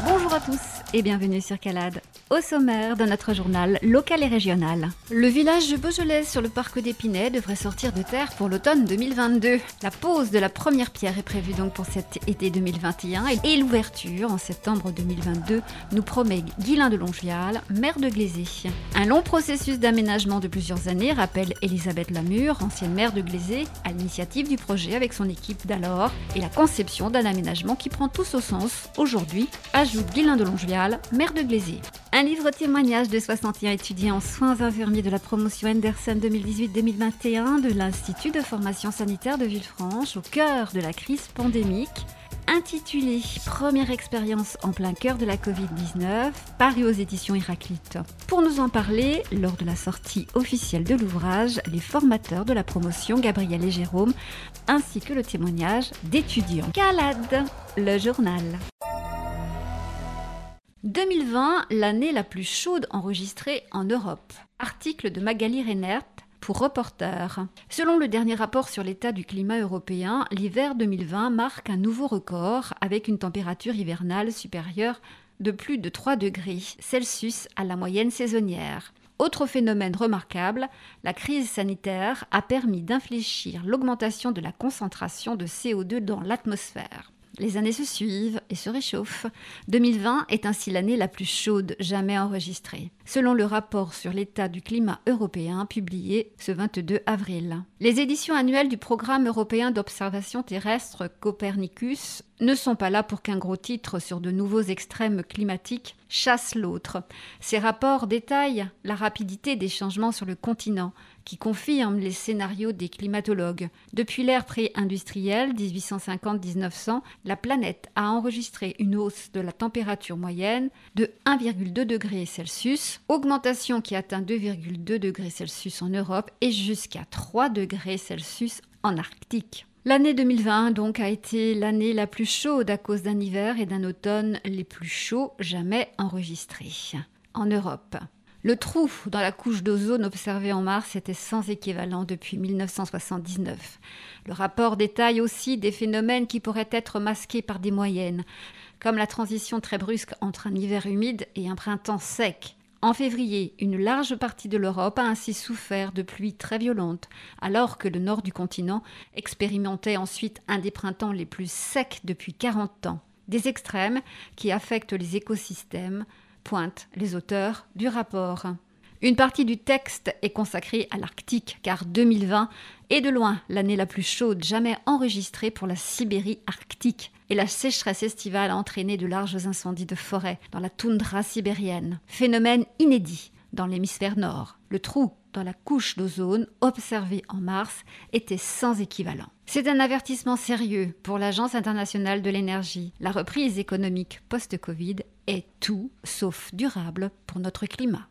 Bonjour à tous et bienvenue sur Calade. Au sommaire de notre journal local et régional. Le village de Beaujolais sur le parc d'Épinay devrait sortir de terre pour l'automne 2022. La pose de la première pierre est prévue donc pour cet été 2021 et l'ouverture en septembre 2022 nous promet Guylain de Longevial, maire de Glezé. Un long processus d'aménagement de plusieurs années rappelle Elisabeth Lamure, ancienne maire de Glezé, à l'initiative du projet avec son équipe d'alors et la conception d'un aménagement qui prend tout son sens aujourd'hui, ajoute Guylain de Longevial, maire de Glezé. Un livre témoignage de 61 étudiants en soins infirmiers de la promotion Henderson 2018-2021 de l'Institut de formation sanitaire de Villefranche au cœur de la crise pandémique, intitulé « Première expérience en plein cœur de la Covid-19 », paru aux éditions Héraclite. Pour nous en parler, lors de la sortie officielle de l'ouvrage, les formateurs de la promotion Gabriel et Jérôme, ainsi que le témoignage d'étudiants. Calade, le journal. 2020, l'année la plus chaude enregistrée en Europe. Article de Magali Reinert pour Reporter. Selon le dernier rapport sur l'état du climat européen, l'hiver 2020 marque un nouveau record avec une température hivernale supérieure de plus de 3 degrés Celsius à la moyenne saisonnière. Autre phénomène remarquable, la crise sanitaire a permis d'infléchir l'augmentation de la concentration de CO2 dans l'atmosphère. Les années se suivent et se réchauffent. 2020 est ainsi l'année la plus chaude jamais enregistrée, selon le rapport sur l'état du climat européen publié ce 22 avril. Les éditions annuelles du programme européen d'observation terrestre Copernicus ne sont pas là pour qu'un gros titre sur de nouveaux extrêmes climatiques chasse l'autre. Ces rapports détaillent la rapidité des changements sur le continent, qui confirment les scénarios des climatologues. Depuis l'ère pré-industrielle, 1850-1900, la planète a enregistré une hausse de la température moyenne de 1,2 degrés Celsius, augmentation qui atteint 2,2 degrés Celsius en Europe et jusqu'à 3 degrés Celsius en Arctique. L'année 2020 donc a été l'année la plus chaude à cause d'un hiver et d'un automne les plus chauds jamais enregistrés en Europe. Le trou dans la couche d'ozone observé en mars était sans équivalent depuis 1979. Le rapport détaille aussi des phénomènes qui pourraient être masqués par des moyennes, comme la transition très brusque entre un hiver humide et un printemps sec. En février, une large partie de l'Europe a ainsi souffert de pluies très violentes, alors que le nord du continent expérimentait ensuite un des printemps les plus secs depuis 40 ans. Des extrêmes qui affectent les écosystèmes, pointent les auteurs du rapport. Une partie du texte est consacrée à l'Arctique, car 2020 est de loin l'année la plus chaude jamais enregistrée pour la Sibérie arctique. Et la sécheresse estivale a entraîné de larges incendies de forêt dans la toundra sibérienne. Phénomène inédit dans l'hémisphère nord. Le trou dans la couche d'ozone observé en mars était sans équivalent. C'est un avertissement sérieux pour l'Agence internationale de l'énergie. La reprise économique post-Covid est tout sauf durable pour notre climat.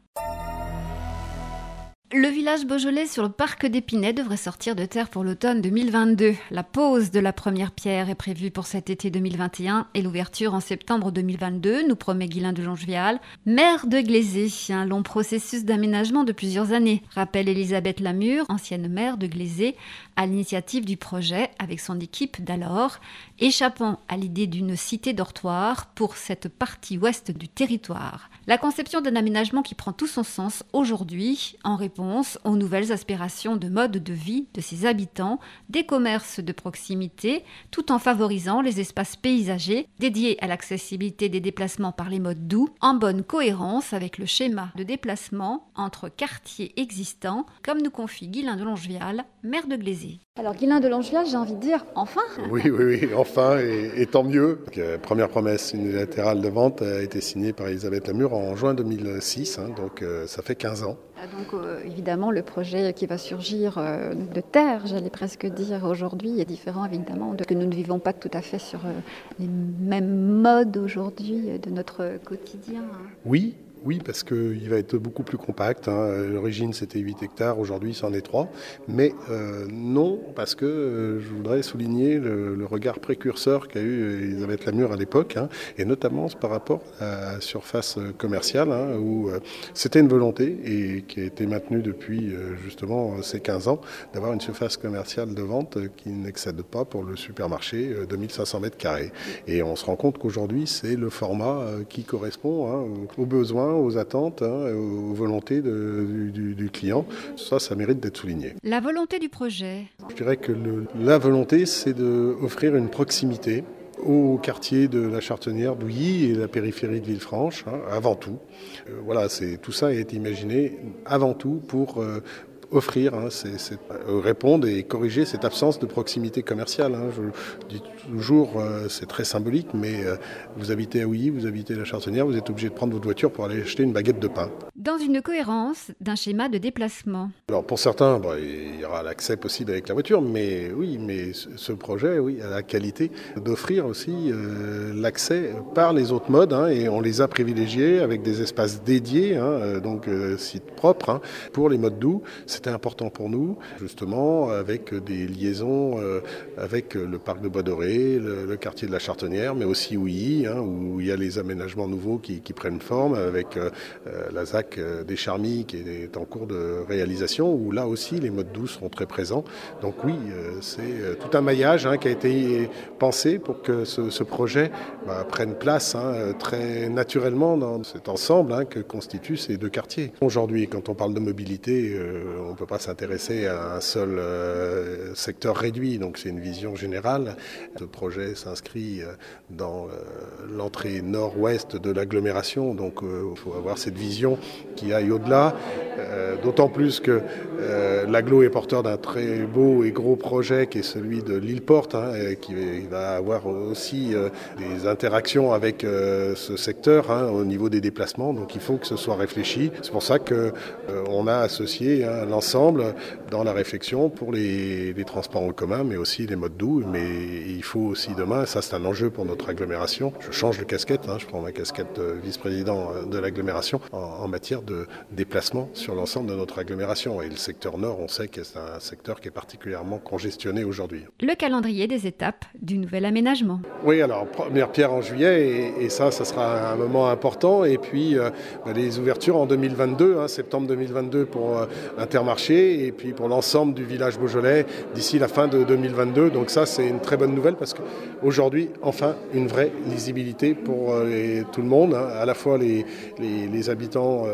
Le village Beaujolais sur le parc d'Épinay devrait sortir de terre pour l'automne 2022. La pose de la première pierre est prévue pour cet été 2021 et l'ouverture en septembre 2022, nous promet Guylain de Longevial, maire de Glezé. Un long processus d'aménagement de plusieurs années, rappelle Elisabeth Lamure, ancienne maire de Glezé, à l'initiative du projet avec son équipe d'alors, échappant à l'idée d'une cité dortoir pour cette partie ouest du territoire. La conception d'un aménagement qui prend tout son sens aujourd'hui en réponse aux nouvelles aspirations de mode de vie de ses habitants, des commerces de proximité, tout en favorisant les espaces paysagers dédiés à l'accessibilité des déplacements par les modes doux, en bonne cohérence avec le schéma de déplacement entre quartiers existants, comme nous confie Guylain de Longevial, maire de Glezé. Alors Guylain de Longevial, j'ai envie de dire enfin. Oui, enfin, et tant mieux. La première promesse unilatérale de vente a été signée par Elisabeth Lamure en juin 2006, donc ça fait 15 ans. Donc évidemment, le projet qui va surgir de terre, j'allais presque dire aujourd'hui, est différent évidemment de que nous ne vivons pas tout à fait sur les mêmes modes aujourd'hui de notre quotidien. Oui, Oui, parce qu'il va être beaucoup plus compact. À l'origine, c'était 8 hectares, aujourd'hui, c'en est 3. Mais non, parce que je voudrais souligner le regard précurseur qu'a eu Elisabeth Lamure à l'époque, et notamment par rapport à la surface commerciale, où c'était une volonté, et qui a été maintenue depuis justement ces 15 ans, d'avoir une surface commerciale de vente qui n'excède pas pour le supermarché 2500 mètres carrés. Et on se rend compte qu'aujourd'hui, c'est le format qui correspond aux besoins, aux attentes, aux volontés du client. Ça mérite d'être souligné. La volonté du projet. Je dirais que la volonté, c'est d'offrir une proximité au quartier de la Chartenière d'Ouilly et la périphérie de Villefranche, avant tout. Voilà, tout ça a été imaginé avant tout pour offrir, répondre et corriger cette absence de proximité commerciale. Je dis toujours, c'est très symbolique, mais vous habitez à Ouilly, vous habitez la Chartenière, vous êtes obligé de prendre votre voiture pour aller acheter une baguette de pain. Dans une cohérence d'un schéma de déplacement. Alors pour certains, il y aura l'accès possible avec la voiture, mais ce projet a la qualité d'offrir aussi l'accès par les autres modes, et on les a privilégiés avec des espaces dédiés, donc sites propres, pour les modes doux. C'était important pour nous, justement, avec des liaisons avec le parc de Bois-Doré, le quartier de la Chartenière, mais aussi Ouilly, où il y a les aménagements nouveaux qui prennent forme, avec la ZAC des Charmilles qui est en cours de réalisation, où là aussi les modes doux seront très présents. Donc oui, c'est tout un maillage qui a été pensé pour que ce projet prenne place très naturellement dans cet ensemble que constituent ces deux quartiers. Aujourd'hui, quand on parle de mobilité, on ne peut pas s'intéresser à un seul secteur réduit, donc c'est une vision générale. Ce projet s'inscrit dans l'entrée nord-ouest de l'agglomération, donc il faut avoir cette vision qui aille au-delà, d'autant plus que l'agglo est porteur d'un très beau et gros projet qui est celui de l'île Porte, qui va avoir aussi des interactions avec ce secteur au niveau des déplacements, donc il faut que ce soit réfléchi. C'est pour ça qu'on a associé l'ensemble dans la réflexion pour les transports en commun, mais aussi les modes doux. Mais il faut aussi demain, ça c'est un enjeu pour notre agglomération, je change de casquette, je prends ma casquette de vice-président de l'agglomération en matière de déplacement sur l'ensemble de notre agglomération. Et le secteur nord, on sait que c'est un secteur qui est particulièrement congestionné aujourd'hui. Le calendrier des étapes du nouvel aménagement. Oui, alors première pierre en juillet, et ça sera un moment important. Et puis les ouvertures en 2022, septembre 2022 pour Intermarché, et puis pour l'ensemble du village Beaujolais d'ici la fin de 2022. Donc ça, c'est une très bonne nouvelle parce qu'aujourd'hui, enfin, une vraie lisibilité pour tout le monde, à la fois les habitants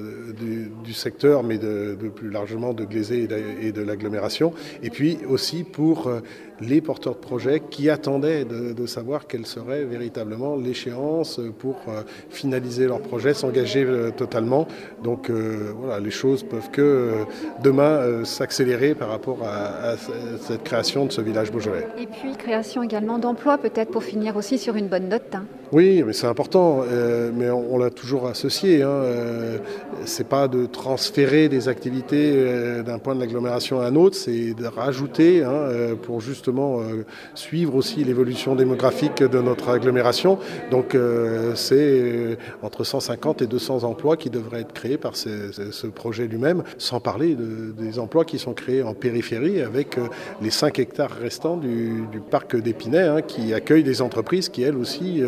du secteur, mais de plus largement de Glaisé et de l'agglomération, et puis aussi pour les porteurs de projets qui attendaient de savoir quelle serait véritablement l'échéance pour finaliser leur projet, s'engager totalement. Donc voilà, les choses peuvent que demain s'accélérer par rapport à cette création de ce village beaujolais. Et puis création également d'emplois, peut-être pour finir aussi sur une bonne note. Oui, mais c'est important, mais on l'a toujours associé. C'est pas de transférer des activités d'un point de l'agglomération à un autre, c'est de rajouter pour justement suivre aussi l'évolution démographique de notre agglomération. Donc c'est entre 150 et 200 emplois qui devraient être créés par ce projet lui-même, sans parler des emplois qui sont créés en périphérie avec les 5 hectares restants du parc d'Épinay qui accueillent des entreprises qui elles aussi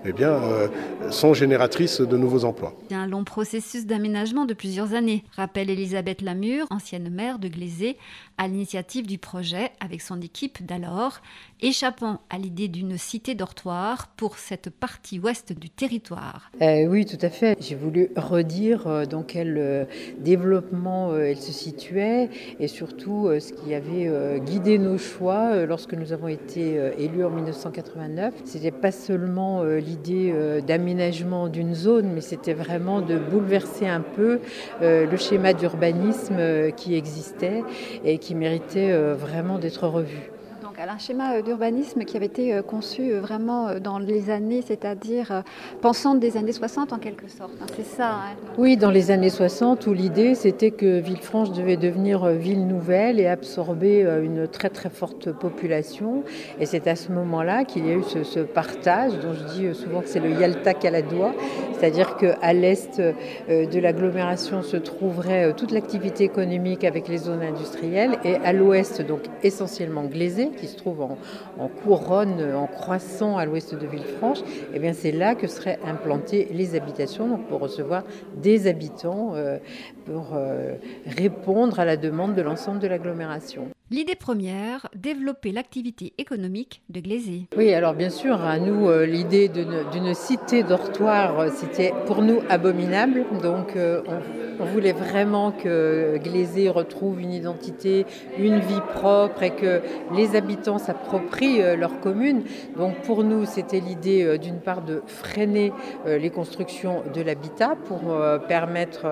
sont génératrices de nouveaux emplois. Il y a un long processus d'aménagement de plusieurs années, rappelle Elisabeth Lamure, ancienne maire de Glaisé, à l'initiative du projet avec son équipe d'alors, échappant à l'idée d'une cité dortoir pour cette partie ouest du territoire. Oui, tout à fait. J'ai voulu redire dans quel développement elle se situait et surtout ce qui avait guidé nos choix lorsque nous avons été élus en 1989. C'était pas seulement l'idée d'aménagement d'une zone, mais c'était vraiment de bouleverser un peu le schéma d'urbanisme qui existait et qui méritait vraiment d'être revu. donc un schéma d'urbanisme qui avait été conçu vraiment dans les années, c'est-à-dire pensant des années 60 en quelque sorte. C'est ça. Hein. Oui, dans les années 60, où l'idée c'était que Villefranche devait devenir ville nouvelle et absorber une très très forte population. Et c'est à ce moment-là qu'il y a eu ce partage, dont je dis souvent que c'est le Yalta Caladois, c'est-à-dire qu'à l'est de l'agglomération se trouverait toute l'activité économique avec les zones industrielles, et à l'ouest, donc essentiellement Glazé, qui se trouve en couronne, en croissant à l'ouest de Villefranche, et bien c'est là que seraient implantées les habitations, donc pour recevoir des habitants, pour répondre à la demande de l'ensemble de l'agglomération. L'idée première, développer l'activité économique de Glazé. Oui, alors bien sûr, à nous, l'idée d'une cité dortoir, c'était pour nous abominable. Donc on voulait vraiment que Glazé retrouve une identité, une vie propre et que les habitants s'approprient leur commune. Donc pour nous, c'était l'idée d'une part de freiner les constructions de l'habitat pour permettre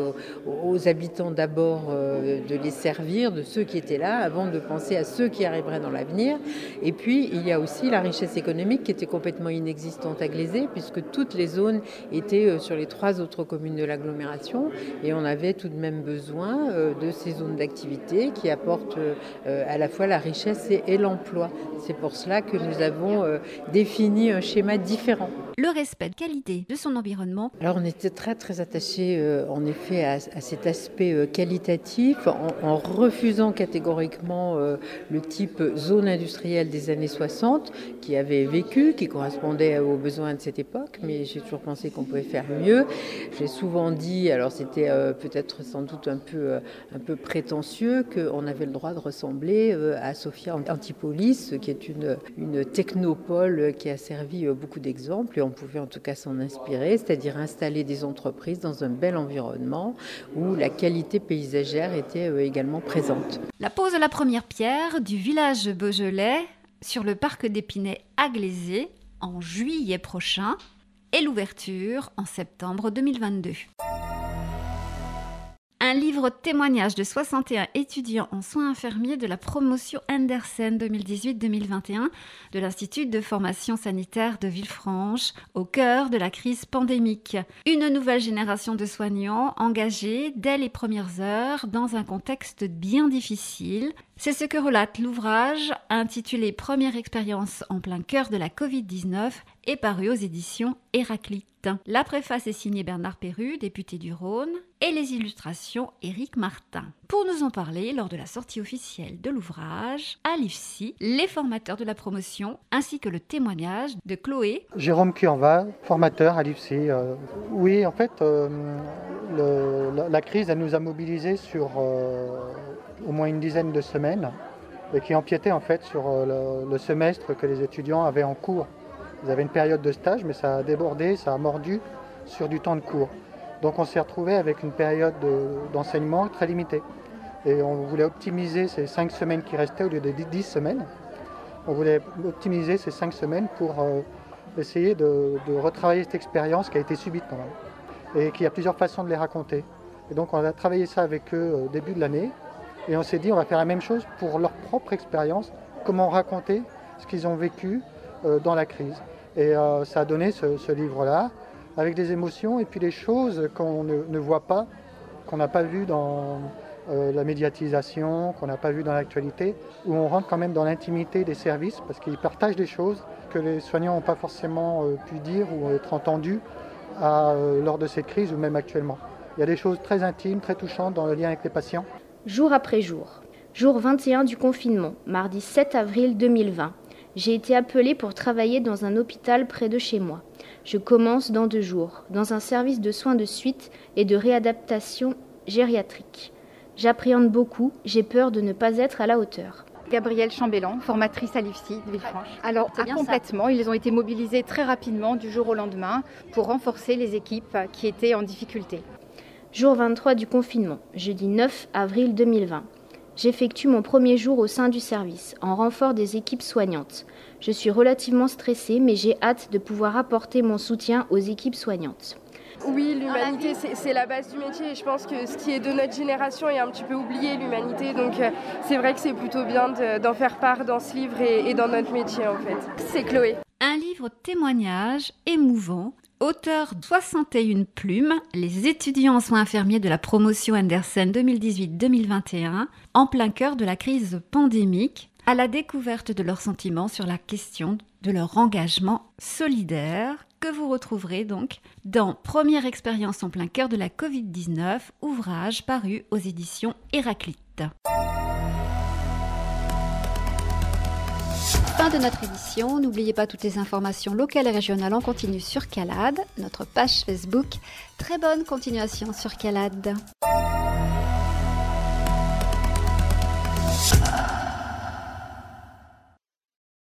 aux habitants d'abord de les servir, de ceux qui étaient là, avant de penser à ceux qui arriveraient dans l'avenir. Et puis, il y a aussi la richesse économique qui était complètement inexistante à Glazé, puisque toutes les zones étaient sur les 3 autres communes de l'agglomération. Et on avait tout de même besoin de ces zones d'activité qui apportent à la fois la richesse et l'emploi. C'est pour cela que nous avons défini un schéma différent. Le respect de qualité de son environnement. Alors on était très très attachés en effet à cet aspect qualitatif en refusant catégoriquement le type zone industrielle des années 60 qui avait vécu, qui correspondait aux besoins de cette époque, mais j'ai toujours pensé qu'on pouvait faire mieux. J'ai souvent dit, alors c'était peut-être sans doute un peu prétentieux, qu'on avait le droit de ressembler à Sophia Antipolis, qui est une technopole qui a servi beaucoup d'exemples. On pouvait en tout cas s'en inspirer, c'est-à-dire installer des entreprises dans un bel environnement où la qualité paysagère était également présente. La pose de la première pierre du village beaujolais sur le parc d'Épinay à Glazé en juillet prochain et l'ouverture en septembre 2022. Un livre témoignage de 61 étudiants en soins infirmiers de la promotion Andersen 2018-2021 de l'Institut de formation sanitaire de Villefranche au cœur de la crise pandémique. Une nouvelle génération de soignants engagés dès les premières heures dans un contexte bien difficile. C'est ce que relate l'ouvrage intitulé « Première expérience en plein cœur de la Covid-19 » et paru aux éditions Héraclite. La préface est signée Bernard Perru, député du Rhône, et les illustrations Éric Martin. Pour nous en parler, lors de la sortie officielle de l'ouvrage, à l'IFSI, les formateurs de la promotion, ainsi que le témoignage de Chloé. Jérôme Curva, formateur à l'IFSI. Oui, en fait, la crise, elle nous a mobilisés sur au moins une dizaine de semaines et qui empiétait en fait sur le semestre que les étudiants avaient en cours. Ils avaient une période de stage, mais ça a débordé, ça a mordu sur du temps de cours. Donc on s'est retrouvé avec une période d'enseignement très limitée. Et on voulait optimiser ces 5 semaines qui restaient au lieu des 10 semaines. On voulait optimiser ces 5 semaines pour essayer de retravailler cette expérience qui a été subite quand même. Et qu'il y a plusieurs façons de les raconter. Et donc on a travaillé ça avec eux au début de l'année. Et on s'est dit on va faire la même chose pour leur propre expérience, comment raconter ce qu'ils ont vécu dans la crise. Et ça a donné ce livre-là, avec des émotions et puis des choses qu'on ne voit pas, qu'on n'a pas vues dans la médiatisation, qu'on n'a pas vues dans l'actualité, où on rentre quand même dans l'intimité des services, parce qu'ils partagent des choses que les soignants n'ont pas forcément pu dire ou être entendus lors de cette crise ou même actuellement. Il y a des choses très intimes, très touchantes dans le lien avec les patients. Jour après jour. Jour 21 du confinement, mardi 7 avril 2020. J'ai été appelée pour travailler dans un hôpital près de chez moi. Je commence dans 2 jours, dans un service de soins de suite et de réadaptation gériatrique. J'appréhende beaucoup, j'ai peur de ne pas être à la hauteur. Gabrielle Chambellan, formatrice à l'IFSI de Villefranche. Alors, complètement, ils ont été mobilisés très rapidement du jour au lendemain pour renforcer les équipes qui étaient en difficulté. Jour 23 du confinement, jeudi 9 avril 2020. J'effectue mon premier jour au sein du service, en renfort des équipes soignantes. Je suis relativement stressée, mais j'ai hâte de pouvoir apporter mon soutien aux équipes soignantes. Oui, l'humanité, c'est la base du métier. Et je pense que ce qui est de notre génération est un petit peu oublié, l'humanité. Donc c'est vrai que c'est plutôt bien d'en faire part dans ce livre et dans notre métier, en fait. C'est Chloé. Un livre témoignage émouvant. Auteur 61 plumes, les étudiants en soins infirmiers de la promotion Andersen 2018-2021, en plein cœur de la crise pandémique, à la découverte de leurs sentiments sur la question de leur engagement solidaire, que vous retrouverez donc dans Première expérience en plein cœur de la Covid-19, ouvrage paru aux éditions Héraclite. Fin de notre édition. N'oubliez pas toutes les informations locales et régionales en continu sur CALAD, notre page Facebook. Très bonne continuation sur CALAD.